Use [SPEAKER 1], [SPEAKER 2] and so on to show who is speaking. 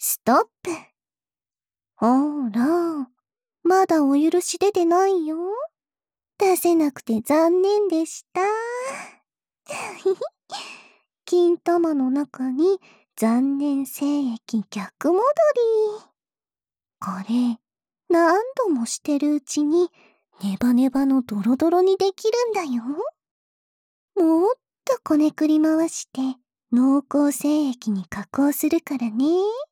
[SPEAKER 1] ストップ。ほら、まだお許し出てないよ。出せなくて残念でした。金玉の中に残念精液逆戻り。これ、何度もしてるうちにネバネバのドロドロにできるんだよ。もっとこねくり回して濃厚精液に加工するからね。